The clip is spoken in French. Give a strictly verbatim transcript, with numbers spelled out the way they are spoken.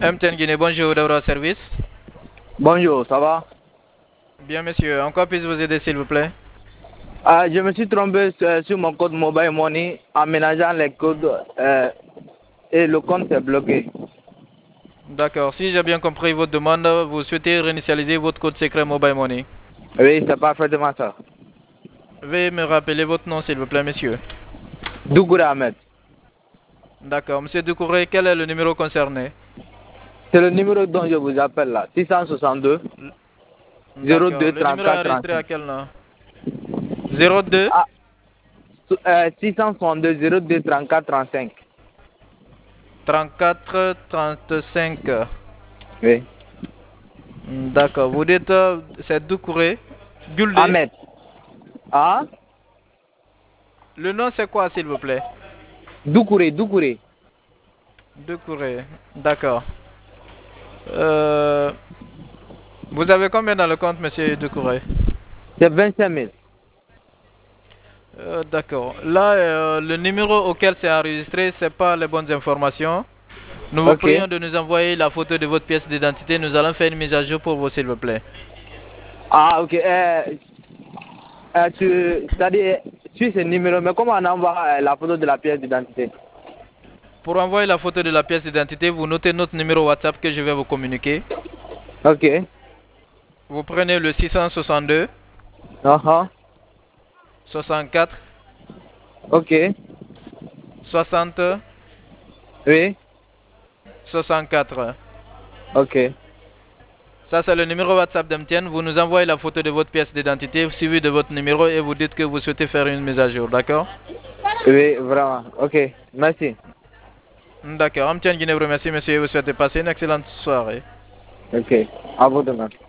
M T N Guinée, bonjour, Daura Service. Bonjour, ça va? Bien, monsieur. En quoi puis-je vous aider, s'il vous plaît? Ah, je me suis trompé sur, sur mon code Mobile Money en mélangeant les codes euh, et le compte est bloqué. D'accord. Si j'ai bien compris votre demande, vous souhaitez réinitialiser votre code secret Mobile Money. Oui, c'est parfaitement ça. Veuillez me rappeler votre nom, s'il vous plaît, monsieur. Dougoura Ahmed. D'accord. Monsieur Doucouré, quel est le numéro concerné? C'est le numéro dont je vous appelle là. six cent soixante-deux D'accord. zéro deux Le numéro est trente-quatre enregistré à trente-cinq. quel nom? zéro deux Ah, euh, six cent soixante-deux zéro deux trente-quatre trente-cinq. trente-quatre trente-cinq. Oui. D'accord. Vous dites, euh, c'est Doucouré. Guldé. Ahmed. Ah? Le nom, c'est quoi, s'il vous plaît? Doucouré, Doucouré. Doucouré. D'accord. Euh, vous avez combien dans le compte, monsieur Doucouré? C'est vingt-cinq mille. Euh, D'accord. Là, euh, le numéro auquel c'est enregistré, c'est pas les bonnes informations. Nous vous Ok. prions de nous envoyer la photo de votre pièce d'identité. Nous allons faire une mise à jour pour vous, s'il vous plaît. Ah, ok. Euh, euh, tu, c'est-à-dire, sur ce numéro, mais comment on envoie euh, la photo de la pièce d'identité? Pour envoyer la photo de la pièce d'identité, vous notez notre numéro WhatsApp que je vais vous communiquer. Ok. Vous prenez le six cent soixante-deux Uh -huh. soixante-quatre Ok. soixante Oui. soixante-quatre. Ok. Ça, c'est le numéro WhatsApp d'M T N. Vous nous envoyez la photo de votre pièce d'identité suivi de votre numéro et vous dites que vous souhaitez faire une mise à jour. D'accord? Oui, vraiment. Ok. Merci. D'accord. M T N Guinée vous remercie, monsieur, et vous souhaitez passer une excellente soirée. Ok. À vous demain.